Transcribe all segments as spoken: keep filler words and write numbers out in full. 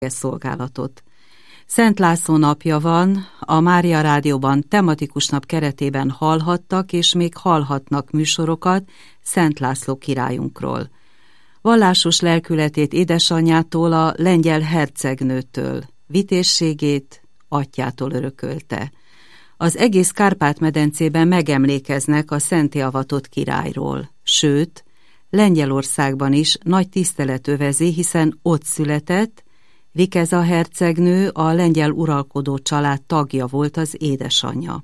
szolgálatot. Szent László napja van, a Mária Rádióban tematikus nap keretében hallhattak és még hallhatnak műsorokat Szent László királyunkról. Vallásos lelkületét édesanyjától, a lengyel hercegnőtől, vitézségét atyjától örökölte. Az egész Kárpát-medencében megemlékeznek a szentté avatott királyról, sőt, Lengyelországban is nagy tisztelet övezi, hiszen ott született, Vikeza hercegnő, a lengyel uralkodó család tagja volt az édesanyja.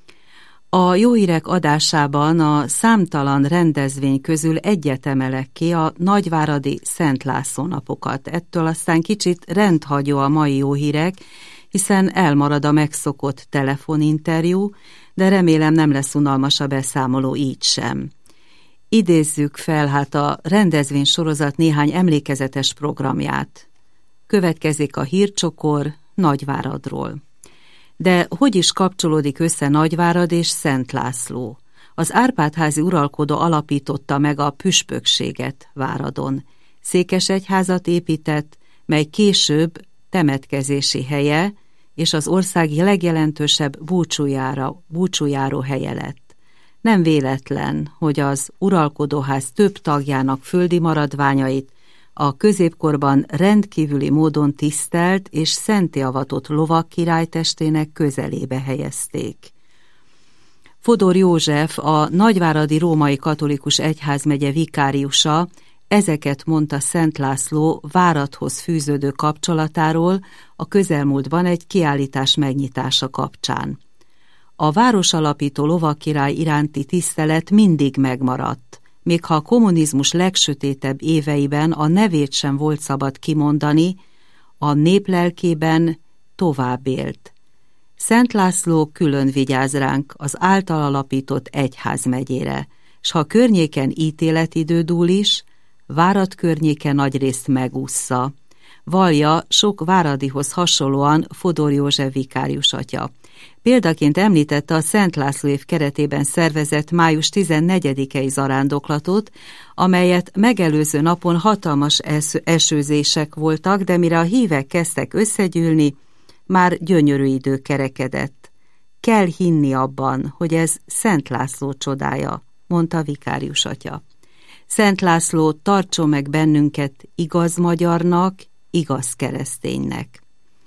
A jó hírek adásában a számtalan rendezvény közül egyet emelek ki, a nagyváradi Szent László napokat. Ettől aztán kicsit rendhagyó a mai jó hírek, hiszen elmarad a megszokott telefoninterjú, de remélem nem lesz unalmas a beszámoló így sem. Idézzük fel hát a rendezvény sorozat néhány emlékezetes programját. Következik a hírcsokor Nagyváradról. De hogy is kapcsolódik össze Nagyvárad és Szent László? Az Árpád-házi uralkodó alapította meg a püspökséget Váradon. Székesegyházat épített, mely később temetkezési helye és az ország legjelentősebb búcsújára, búcsújáró helye lett. Nem véletlen, hogy az uralkodóház több tagjának földi maradványait a középkorban rendkívüli módon tisztelt és szentté avatott lovak királytestének közelébe helyezték. Fodor József, a nagyváradi római katolikus egyházmegye vikáriusa, ezeket mondta Szent László Váradhoz fűződő kapcsolatáról a közelmúltban egy kiállítás megnyitása kapcsán. A városalapító lovagkirály iránti tisztelet mindig megmaradt, még ha a kommunizmus legsötétebb éveiben a nevét sem volt szabad kimondani, a nép lelkében tovább élt. Szent László külön vigyáz ránk az által alapított egyházmegyére, s ha környéken ítéletidő dúl is, Várad környéke nagyrészt megússza. Vallja sok váradihoz hasonlóan Fodor József vikárius atya. Példaként említette a Szent László év keretében szervezett május tizennegyedikei zarándoklatot, amelyet megelőző napon hatalmas esőzések voltak, de mire a hívek kezdtek összegyűlni, már gyönyörű idő kerekedett. Kell hinni abban, hogy ez Szent László csodája, mondta a vikárius atya. Szent László tartson meg bennünket igaz magyarnak, igaz kereszténynek.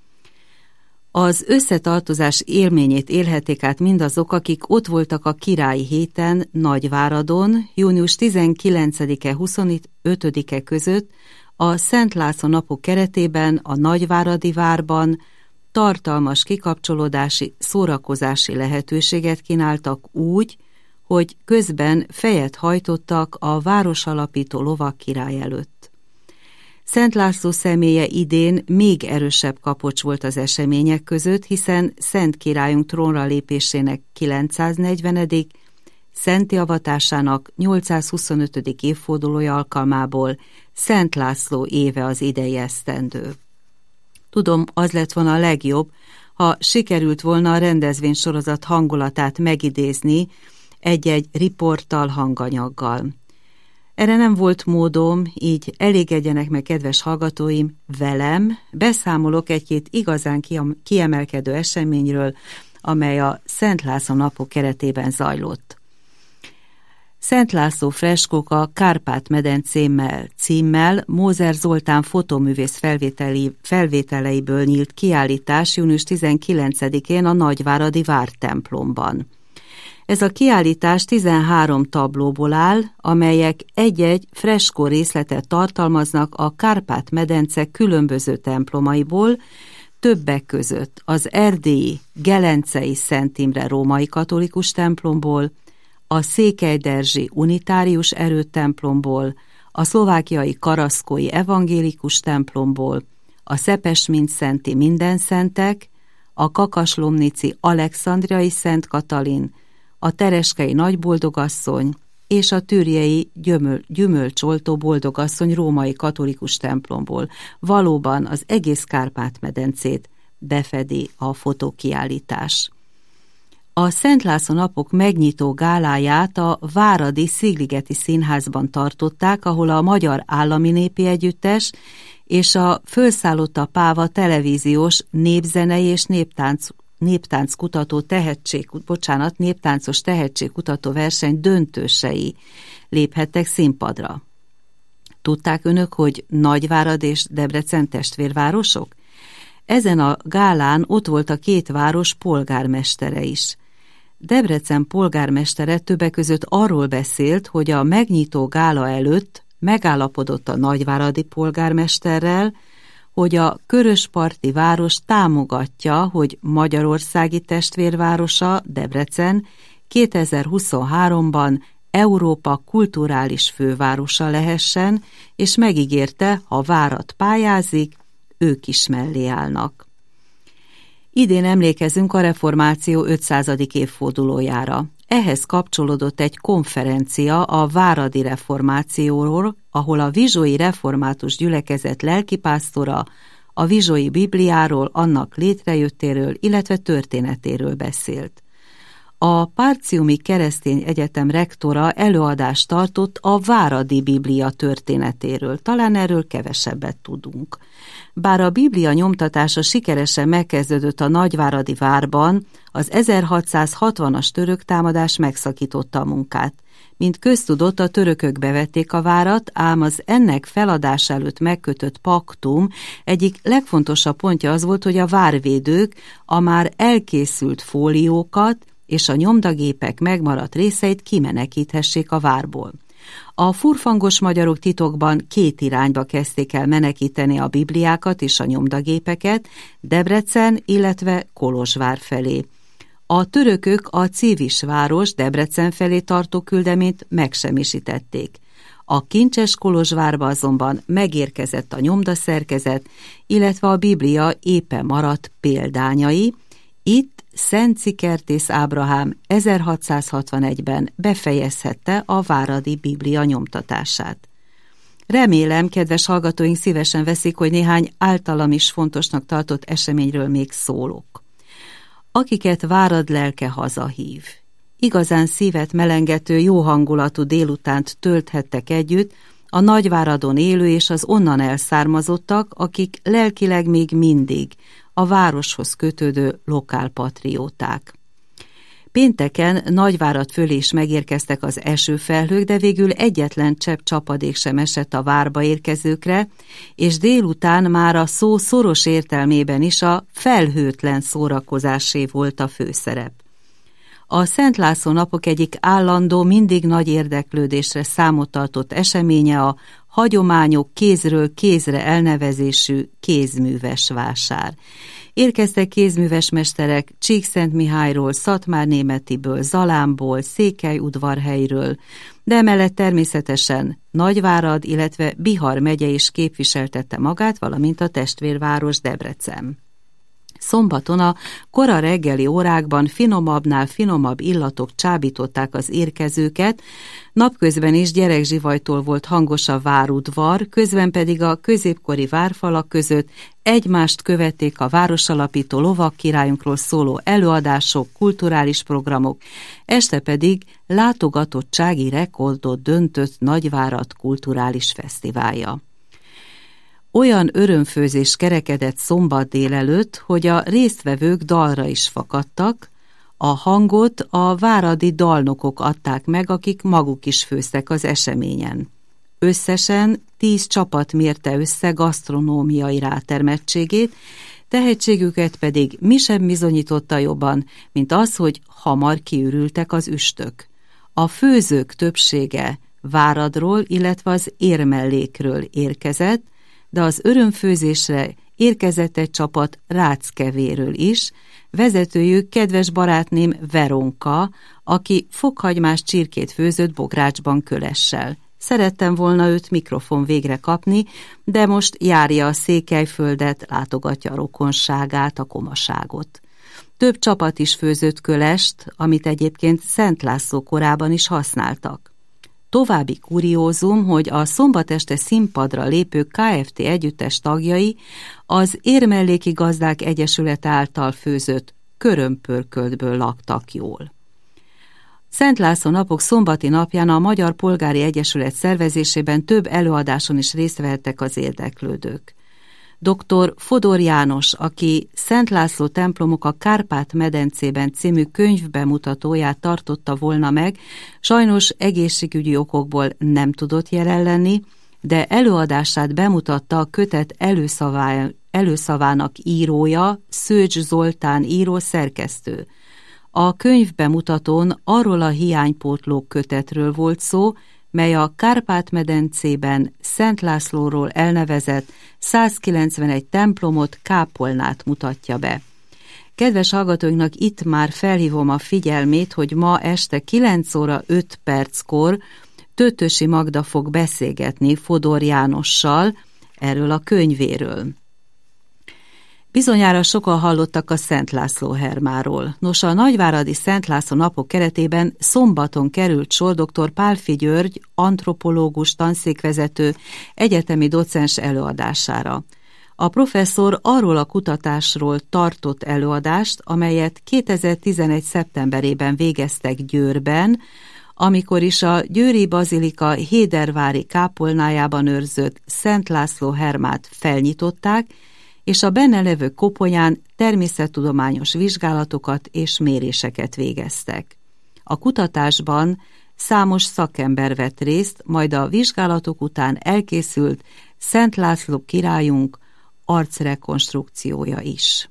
Az összetartozás élményét élhetik át mindazok, akik ott voltak a királyi héten Nagyváradon, június tizenkilencedike-huszonötödike között a Szent László napok keretében a Nagyváradi várban tartalmas kikapcsolódási, szórakozási lehetőséget kínáltak úgy, hogy közben fejet hajtottak a városalapító lovagkirály előtt. Szent László személye idén még erősebb kapocs volt az események között, hiszen Szent Királyunk trónra lépésének kilencszáznegyvenedik szentté avatásának nyolcszázhuszonötödik évfordulója alkalmából Szent László éve az idei esztendő. Tudom, az lett volna a legjobb, ha sikerült volna a rendezvénysorozat hangulatát megidézni egy-egy riporttal, hanganyaggal. Erre nem volt módom, így elégedjenek meg, kedves hallgatóim, velem beszámolok egy-két igazán kiemelkedő eseményről, amely a Szent László napok keretében zajlott. Szent László freskók a Kárpát-medencémmel címmel Mózer Zoltán fotóművész felvételi, felvételeiből nyílt kiállítás június tizenkilencedikén a Nagyváradi vártemplomban. Ez a kiállítás tizenhárom tablóból áll, amelyek egy-egy freskó részletet tartalmaznak a Kárpát-medence különböző templomaiból, többek között az erdélyi Gelencei Szent Imre római katolikus templomból, a székelyderzsi unitárius erődtemplomból, a szlovákiai karaszkói evangélikus templomból, a szepesmintszenti Mindenszentek, a kakaslomnici alexandriai Szent Katalin, a tereskei Nagyboldogasszony és a türjei gyömöl, gyümölcsoltó Boldogasszony római katolikus templomból. Valóban az egész Kárpát-medencét befedi a fotókiállítás. A Szent László napok megnyitó gáláját a váradi Szigligeti Színházban tartották, ahol a Magyar Állami Népi Együttes és a Fölszállott a Páva televíziós népzenei és néptánc, néptánckutató tehetség, bocsánat, néptáncos tehetségkutató verseny döntősei léphettek színpadra. Tudták önök, hogy Nagyvárad és Debrecen testvérvárosok? Ezen a gálán ott volt a két város polgármestere is. Debrecen polgármestere többek között arról beszélt, hogy a megnyitó gála előtt megállapodott a nagyváradi polgármesterrel, hogy a körösparti város támogatja, hogy magyarországi testvérvárosa, Debrecen kétezer-huszonháromban Európa kulturális fővárosa lehessen, és megígérte, ha Várad pályázik, ők is mellé állnak. Idén emlékezünk a reformáció ötszázadik évfordulójára. Ehhez kapcsolódott egy konferencia a váradi reformációról, ahol a vizsói református gyülekezet lelkipásztora a vizsói Bibliáról, annak létrejöttéről, illetve történetéről beszélt. A Párciumi Keresztény Egyetem rektora előadást tartott a váradi Biblia történetéről, talán erről kevesebbet tudunk. Bár a Biblia nyomtatása sikeresen megkezdődött a nagyváradi várban, az ezerhatszázhatvanas török támadás megszakította a munkát. Mint köztudott, a törökök bevették a várat, ám az ennek feladás előtt megkötött paktum egyik legfontosabb pontja az volt, hogy a várvédők a már elkészült fóliókat és a nyomdagépek megmaradt részeit kimenekíthessék a várból. A furfangos magyarok titokban két irányba kezdték el menekíteni a bibliákat és a nyomdagépeket, Debrecen, illetve Kolozsvár felé. A törökök a civis város Debrecen felé tartó küldeményt megsemmisítették. A kincses Kolozsvárba azonban megérkezett a nyomdaszerkezet, illetve a Biblia éppen maradt példányai. Itt Szenci Kertész Ábrahám ezerhatszázhatvanegyben befejezhette a váradi Biblia nyomtatását. Remélem, kedves hallgatóink szívesen veszik, hogy néhány általam is fontosnak tartott eseményről még szólok. Akiket Várad lelke hazahív. Igazán szívet melengető, jó hangulatú délutánt tölthettek együtt a Nagyváradon élő és az onnan elszármazottak, akik lelkileg még mindig a városhoz kötődő lokálpatrióták. Pénteken Nagyvárad fölé is megérkeztek az esőfelhők, de végül egyetlen csepp csapadék sem esett a várba érkezőkre, és délután már a szó szoros értelmében is a felhőtlen szórakozásé volt a főszerep. A Szent László napok egyik állandó, mindig nagy érdeklődésre számot tartott eseménye a hagyományok kézről kézre elnevezésű kézműves vásár. Érkeztek kézműves mesterek Csíkszentmihályról, Szatmárnémetiből, Zalánból, Székelyudvarhelyről, de emellett természetesen Nagyvárad, illetve Bihar megye is képviseltette magát, valamint a testvérváros Debrecen. Szombaton a kora reggeli órákban finomabbnál finomabb illatok csábították az érkezőket, napközben is gyerekzsivajtól volt hangos a várudvar, közben pedig a középkori várfalak között egymást követték a városalapító lovagkirályunkról szóló előadások, kulturális programok, este pedig látogatottsági rekordot döntött Nagyvárad kulturális fesztiválja. Olyan örömfőzés kerekedett szombat délelőtt, hogy a résztvevők dalra is fakadtak, a hangot a váradi dalnokok adták meg, akik maguk is főztek az eseményen. Összesen tíz csapat mérte össze gasztronómiai rátermettségét, tehetségüket pedig mi sem bizonyította jobban, mint az, hogy hamar kiürültek az üstök. A főzők többsége Váradról, illetve az Érmellékről érkezett, de az örömfőzésre érkezett egy csapat Ráckevéről is, vezetőjük kedves barátném Veronka, aki fokhagymás csirkét főzött bográcsban kölessel. Szerettem volna őt mikrofon végre kapni, de most járja a Székelyföldet, látogatja a rokonságát, a komaságot. Több csapat is főzött kölest, amit egyébként Szent László korában is használtak. További kuriózum, hogy a szombat este színpadra lépő ká ef té együttes tagjai az Érmelléki Gazdák Egyesület által főzött körömpörköltből laktak jól. Szent László napok szombati napján a Magyar Polgári Egyesület szervezésében több előadáson is részt vehettek az érdeklődők. doktor Fodor János, aki Szent László templomok a Kárpát-medencében című könyvbemutatóját tartotta volna meg, sajnos egészségügyi okokból nem tudott jelen lenni, de előadását bemutatta a kötet előszavá, előszavának írója, Szőcs Zoltán író szerkesztő. A könyvbemutatón arról a hiánypótló kötetről volt szó, mely a Kárpát-medencében Szent Lászlóról elnevezett százkilencvenegy templomot, kápolnát mutatja be. Kedves hallgatóinknak itt már felhívom a figyelmét, hogy ma este kilenc óra öt perckor Tötösi Magda fog beszélgetni Fodor Jánossal erről a könyvéről. Bizonyára sokan hallottak a Szent László Hermáról. Nos, a nagyváradi Szent László napok keretében szombaton került sor dr. Pálffy György, antropológus, tanszékvezető, egyetemi docens előadására. A professzor arról a kutatásról tartott előadást, amelyet kétezer-tizenegy. szeptemberében végeztek Győrben, amikor is a győri bazilika hédervári kápolnájában őrzött Szent László Hermát felnyitották, és a benne levő koponyán természettudományos vizsgálatokat és méréseket végeztek. A kutatásban számos szakember vett részt, majd a vizsgálatok után elkészült Szent László királyunk arcrekonstrukciója is.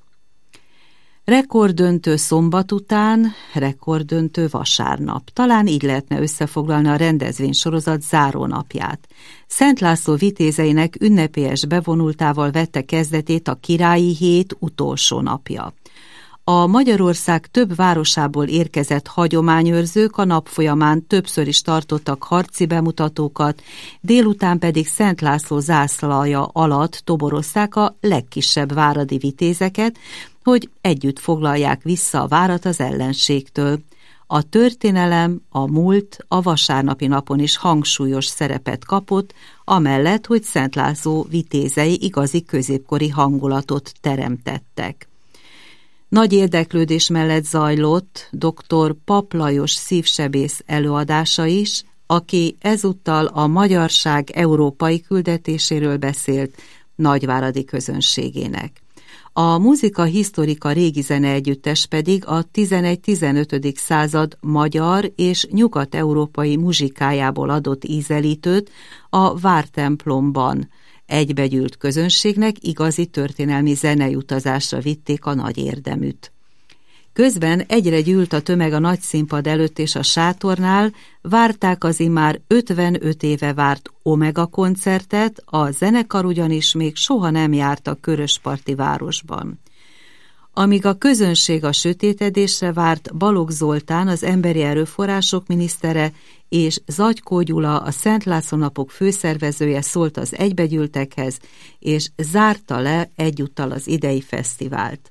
Rekorddöntő szombat után, rekorddöntő vasárnap. Talán így lehetne összefoglalni a rendezvénysorozat zárónapját. Szent László vitézeinek ünnepélyes bevonultával vette kezdetét a Királyi Hét utolsó napja. A Magyarország több városából érkezett hagyományőrzők a nap folyamán többször is tartottak harci bemutatókat, délután pedig Szent László zászlaja alatt toborozták a legkisebb váradi vitézeket, hogy együtt foglalják vissza a várat az ellenségtől. A történelem, a múlt a vasárnapi napon is hangsúlyos szerepet kapott, amellett, hogy Szent László vitézei igazi középkori hangulatot teremtettek. Nagy érdeklődés mellett zajlott dr. Pap Lajos szívsebész előadása is, aki ezúttal a magyarság európai küldetéséről beszélt nagyváradi közönségének. A Muzika Historica régi zene együttes pedig a tizenegy-tizenötödik század magyar és nyugat-európai muzsikájából adott ízelítőt a vártemplomban egybegyűlt közönségnek igazi történelmi zenei utazásra vitték a nagy érdeműt. Közben egyre gyűlt a tömeg a nagy színpad előtt és a sátornál, várták az immár ötvenöt éve várt Omega koncertet, a zenekar ugyanis még soha nem járt a Körösparti városban. Amíg a közönség a sötétedésre várt, Balogh Zoltán, az emberi erőforrások minisztere, és Zagykó Gyula, a Szent László napok főszervezője szólt az egybegyűltekhez, és zárta le egyúttal az idei fesztivált.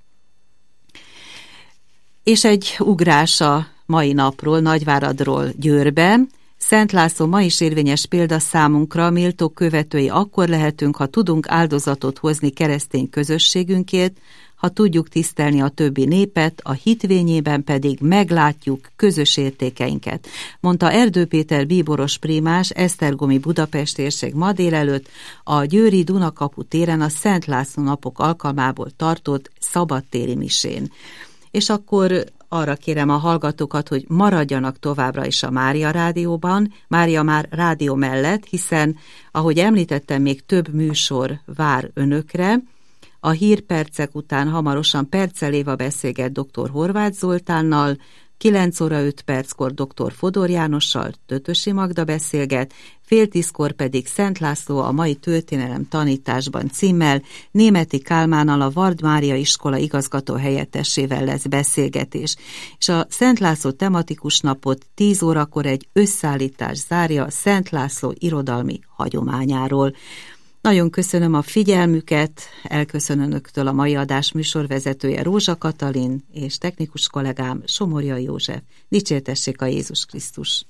És egy ugrás a mai napról, Nagyváradról Győrbe. Szent László ma is érvényes példa számunkra, méltó követői akkor lehetünk, ha tudunk áldozatot hozni keresztény közösségünkért, ha tudjuk tisztelni a többi népet, a hitvényében pedig meglátjuk közös értékeinket, mondta Erdő Péter bíboros prímás esztergomi Budapest térség ma délelőtt a győri Dunakapu téren a Szent László napok alkalmából tartott szabadtéri misén. És akkor arra kérem a hallgatókat, hogy maradjanak továbbra is a Mária Rádióban, Mária már rádió mellett, hiszen, ahogy említettem, még több műsor vár önökre. A hírpercek után hamarosan Perccel Éva beszélget dr. Horváth Zoltánnal, kilenc óra öt perckor dr. Fodor Jánossal Tötösi Magda beszélget, fél tízkor pedig Szent László a mai történelem tanításban címmel Németi Kálmánnal, a Vard Mária iskola igazgató helyettesével lesz beszélgetés. És a Szent László tematikus napot tíz órakor egy összeállítás zárja a Szent László irodalmi hagyományáról. Nagyon köszönöm a figyelmüket, elköszönöm önöktől a mai adás műsorvezetője Rózsa Katalin és technikus kollégám Somorjai József. Dicsértessék a Jézus Krisztus!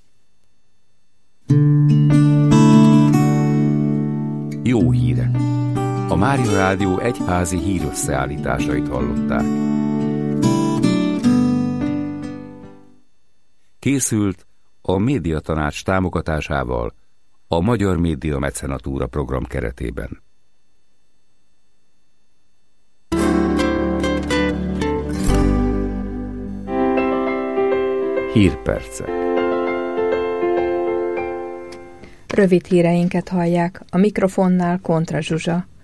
Jó hírek! A Mária Rádió egyházi hírösszeállításait hallották. Készült a Médiatanács támogatásával a Magyar Média Mecenatúra program keretében. Hírpercek. Rövid híreinket hallják, a mikrofonnál Kontra Zsuzsa.